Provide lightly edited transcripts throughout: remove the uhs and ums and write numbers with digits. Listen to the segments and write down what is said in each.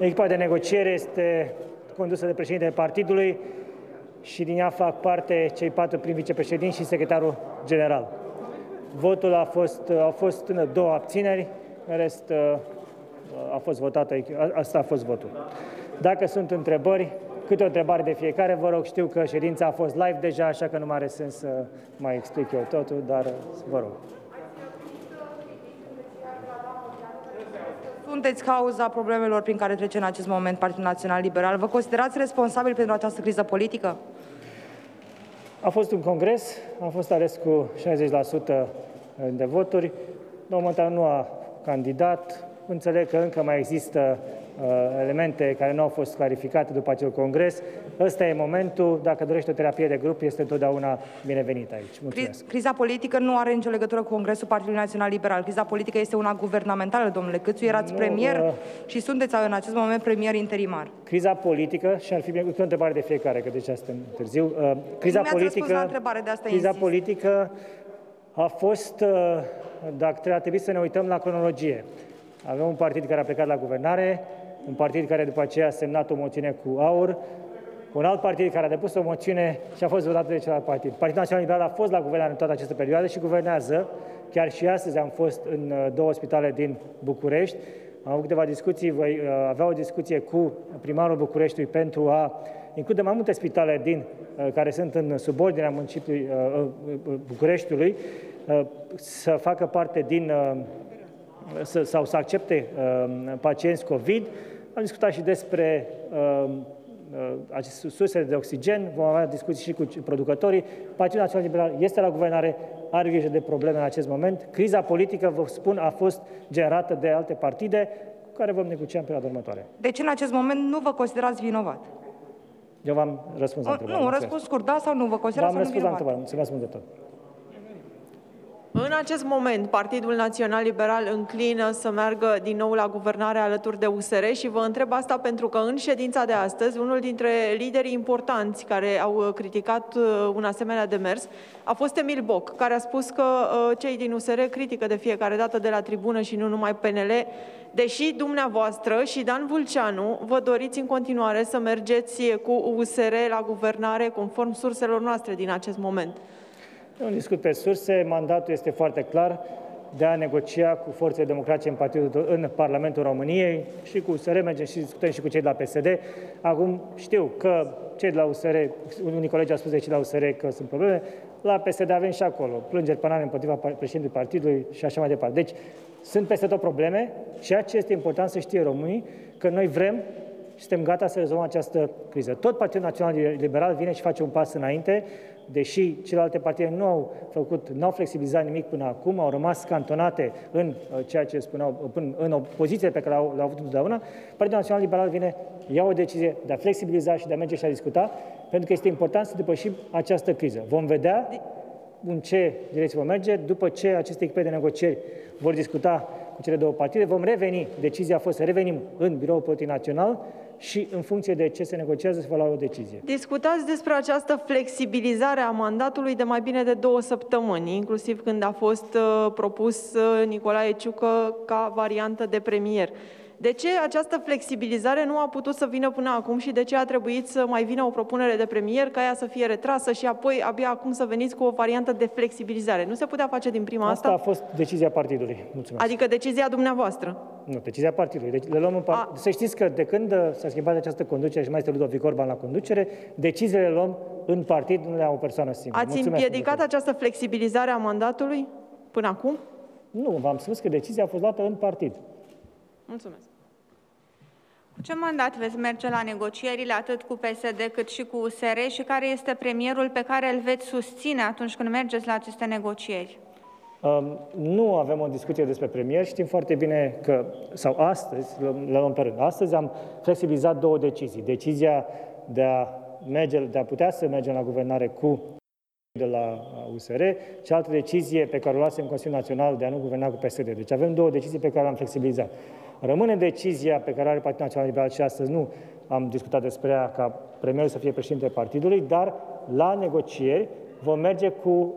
Echipa de negociere este condusă de președintele partidului și din ea fac parte cei 4 prim vicepreședinți și secretarul general. Votul au fost 2 abțineri, în rest a fost votată, asta a fost votul. Dacă sunt întrebări, câte o întrebare de fiecare, vă rog, știu că ședința a fost live deja, așa că nu mai are sens să mai explic eu totul, dar vă rog. Sunteți cauza problemelor prin care trece în acest moment Partidul Național Liberal. Vă considerați responsabil pentru această criză politică? A fost un congres, am fost ales cu 60% de voturi. Momentan nu a candidat. Înțeleg că încă mai există elemente care nu au fost clarificate după acel congres. Ăsta e momentul. Dacă dorește o terapie de grup, este întotdeauna binevenită aici. Mulțumesc. Criza politică nu are nicio legătură cu Congresul Partidului Național Liberal. Criza politică este una guvernamentală, domnule Câțu. Erați premier și sunteți în acest moment premier interimar. Criza politică, și ar fi o întrebare de fiecare, că deja suntem târziu. Criza politică a fost, dacă ar trebui să ne uităm la cronologie. Avem un partid care a plecat la guvernare, un partid care după aceea a semnat o moțiune cu AUR, un alt partid care a depus o moțiune și a fost votat de celălalt partid. Partidul Național Liberal a fost la guvernare în toată această perioadă și guvernează. Chiar și astăzi am fost în 2 spitale din București. Am avut câteva discuții, voi avea o discuție cu primarul Bucureștiului pentru a include mai multe spitale care sunt în subordinea municipiului Bucureștiului să facă parte sau să accepte pacienți COVID. Am discutat și despre sursele de oxigen, vom avea discuții și cu producătorii. Partidul Național Liberal este la guvernare, are grijă de probleme în acest moment. Criza politică, vă spun, a fost generată de alte partide cu care vom negocia în perioada următoare. Deci în acest moment nu vă considerați vinovat? Eu v-am răspuns la întrebare. Nu, un răspuns scurt, da sau nu, vă considerați vinovat? V-am răspuns la întrebare, mulțumesc mult de tot. În acest moment, Partidul Național Liberal înclină să meargă din nou la guvernare alături de USR și vă întreb asta pentru că în ședința de astăzi, unul dintre liderii importanți care au criticat un asemenea demers a fost Emil Boc, care a spus că cei din USR critică de fiecare dată de la tribună și nu numai PNL, deși dumneavoastră și Dan Vulceanu vă doriți în continuare să mergeți cu USR la guvernare conform surselor noastre din acest moment. Nu discut pe surse, mandatul este foarte clar de a negocia cu forțele democratice în Parlamentul României și cu USR, mergem și discutăm și cu cei de la PSD. Acum știu că cei de la USR, unii colegi au spus de cei de la USR că sunt probleme, la PSD avem și acolo plângeri penale împotriva președintelui partidului și așa mai departe. Deci sunt peste tot probleme, ceea ce este important să știe românii, că noi vrem și suntem gata să rezolvăm această criză. Tot Partidul Național Liberal vine și face un pas înainte, deși celelalte partide nu au flexibilizat nimic până acum, au rămas cantonate în ceea ce spuneau, în opoziție pe care le-au avut întotdeauna. Partidul Național Liberal vine, ia o decizie de a flexibiliza și de a merge și a discuta, pentru că este important să depășim această criză. Vom vedea în ce direcție vom merge, după ce aceste echipe de negocieri vor discuta cu cele 2 partide, vom reveni, decizia a fost să revenim în Biroul Politic Național și în funcție de ce se negociază se va lua o decizie. Discutați despre această flexibilizare a mandatului de mai bine de 2 săptămâni, inclusiv când a fost propus Nicolae Ciucă ca variantă de premier. De ce această flexibilizare nu a putut să vină până acum și de ce a trebuit să mai vină o propunere de premier ca ea să fie retrasă și apoi abia acum să veniți cu o variantă de flexibilizare? Nu se putea face din prima asta? Asta a fost decizia partidului. Mulțumesc. Adică decizia dumneavoastră? Nu, decizia partidului. Deci le luăm să știți că de când s-a schimbat această conducere și mai este Ludovic Orban la conducere, deciziile le luăm în partid, nu le au o persoană singură. Ați împiedicat această flexibilizare a mandatului până acum? Nu, v-am spus că decizia a fost luată în partid. Mulțumesc. Cu ce mandat veți merge la negocierile atât cu PSD cât și cu USR și care este premierul pe care îl veți susține atunci când mergeți la aceste negocieri? Nu avem o discuție despre premier. Știm foarte bine că, sau astăzi, le luăm pe rând, astăzi am flexibilizat 2 decizii. Decizia de a putea să mergem la guvernare cu de la USR și altă decizie pe care o luase în Consiliul Național de a nu guverna cu PSD. Deci avem 2 decizii pe care le-am flexibilizat. Rămâne decizia pe care are Partidul Național Liberal și astăzi nu am discutat despre ea ca premierul să fie președintele partidului, dar la negocieri vom merge cu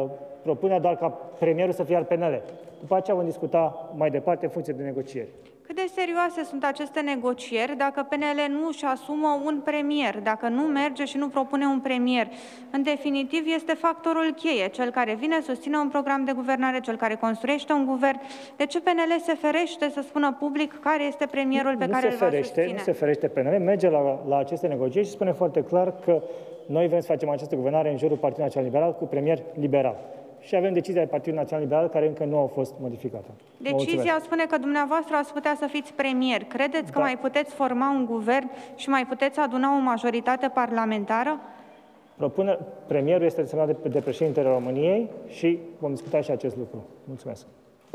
propunerea doar ca premierul să fie al PNL. După aceea vom discuta mai departe în funcție de negocieri. Cât de serioase sunt aceste negocieri dacă PNL nu își asumă un premier, dacă nu merge și nu propune un premier? În definitiv, este factorul cheie, cel care vine, susține un program de guvernare, cel care construiește un guvern. De ce PNL se ferește să spună public care este premierul pe care îl va susține? Nu se ferește PNL, merge la aceste negocieri și spune foarte clar că noi vrem să facem această guvernare în jurul Partidului Național Liberal cu premier liberal. Și avem decizia Partidului Național Liberal care încă nu au fost modificată. Decizia spune că dumneavoastră ați putea să fiți premier. Credeți că mai puteți forma un guvern și mai puteți aduna o majoritate parlamentară? Premierul este desemnat de președintele României și vom discuta și acest lucru. Mulțumesc.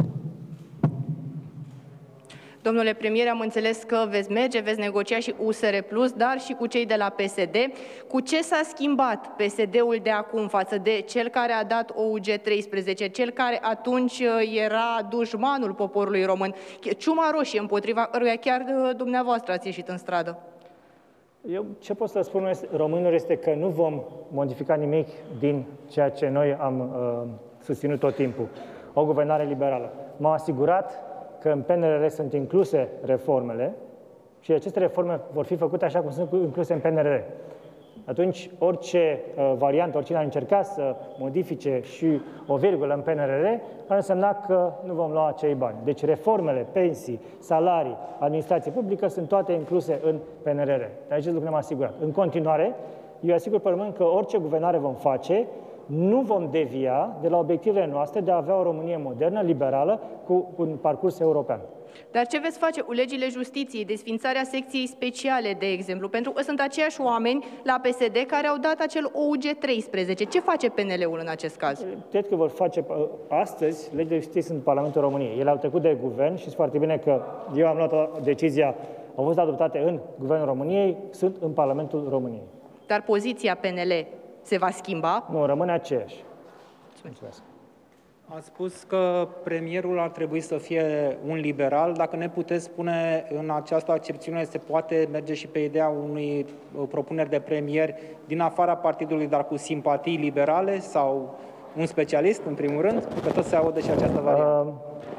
Domnule premier, am înțeles că veți merge, veți negocia și USR Plus, dar și cu cei de la PSD. Cu ce s-a schimbat PSD-ul de acum față de cel care a dat OUG 13, cel care atunci era dușmanul poporului român? Ciuma roșie împotriva căruia chiar dumneavoastră ați ieșit în stradă. Eu ce pot să spun românilor este că nu vom modifica nimic din ceea ce noi am susținut tot timpul. O guvernare liberală. M-am asigurat că în PNRR sunt incluse reformele și aceste reforme vor fi făcute așa cum sunt incluse în PNRR. Atunci, orice variantă, oricine ar încerca să modifice și o virgulă în PNRR, ar însemna că nu vom lua acei bani. Deci reformele, pensii, salarii, administrație publică sunt toate incluse în PNRR. De acest lucru ne-am asigurat. În continuare, eu asigur pe român că orice guvernare vom face, nu vom devia de la obiectivele noastre de a avea o Românie modernă, liberală, cu un parcurs european. Dar ce veți face cu legile justiției, desfințarea secției speciale, de exemplu? Pentru că sunt aceiași oameni la PSD care au dat acel OUG 13. Ce face PNL-ul în acest caz? Cred că vor face astăzi, legile justiției sunt în Parlamentul României. Ele au trecut de guvern și foarte bine că eu am luat decizia, au fost adoptate în Guvernul României, sunt în Parlamentul României. Dar poziția PNL se va schimba? Nu, rămâne aceeași. Mulțumesc. A spus că premierul ar trebui să fie un liberal. Dacă ne puteți spune, în această accepțiune se poate merge și pe ideea unui propuneri de premier din afara partidului, dar cu simpatii liberale, sau un specialist, în primul rând, că tot se aude și această variantă?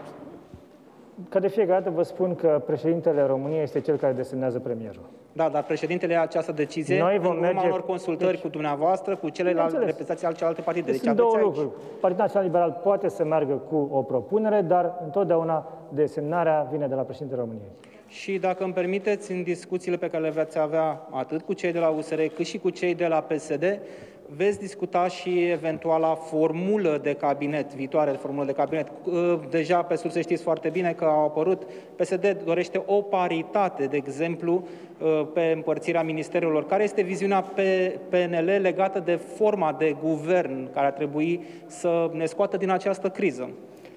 Ca de fiecare dată vă spun că președintele României este cel care desemnează premierul. Da, dar președintele ia această decizie în urma unor consultări cu dumneavoastră, cu celelalte reprezentanții ale celelalte partide. Deci sunt două lucruri. Partidul Național Liberal poate să meargă cu o propunere, dar întotdeauna desemnarea vine de la președintele României. Și dacă îmi permiteți, în discuțiile pe care le veți avea atât cu cei de la USR cât și cu cei de la PSD, veți discuta și eventuala formulă de cabinet, viitoare formulă de cabinet. Deja pe surse știți foarte bine că au apărut, PSD dorește o paritate, de exemplu, pe împărțirea ministerelor. Care este viziunea PNL legată de forma de guvern care ar trebui să ne scoată din această criză?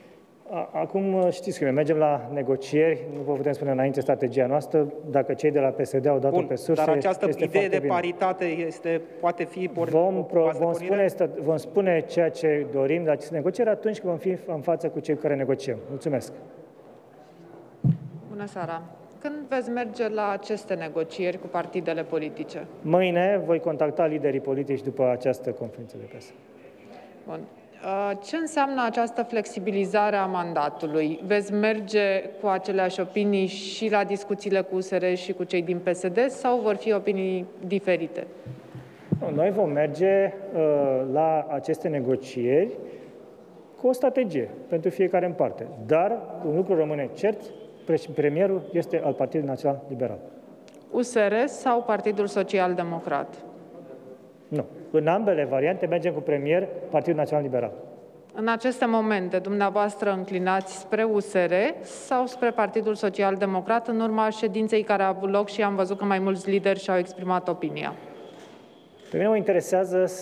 Acum știți că mergem la negocieri, nu vă putem spune înainte strategia noastră, dacă cei de la PSD au dat-o pe surse, dar această idee de bine. Paritate poate fi vom spune ceea ce dorim la aceste negocieri atunci când vom fi în față cu cei care negociem. Mulțumesc! Bună seara! Când veți merge la aceste negocieri cu partidele politice? Mâine voi contacta liderii politici după această conferință de presă. Bun. Ce înseamnă această flexibilizare a mandatului? Veți merge cu aceleași opinii și la discuțiile cu USR și cu cei din PSD sau vor fi opinii diferite? Noi vom merge la aceste negocieri cu o strategie pentru fiecare în parte. Dar un lucru rămâne cert, premierul este al Partidului Național Liberal. USR sau Partidul Social Democrat? Nu. În ambele variante mergem cu premier Partidul Național Liberal. În aceste momente, dumneavoastră înclinați spre USR sau spre Partidul Social Democrat în urma ședinței care a avut loc și am văzut că mai mulți lideri și-au exprimat opinia? Pe mine mă interesează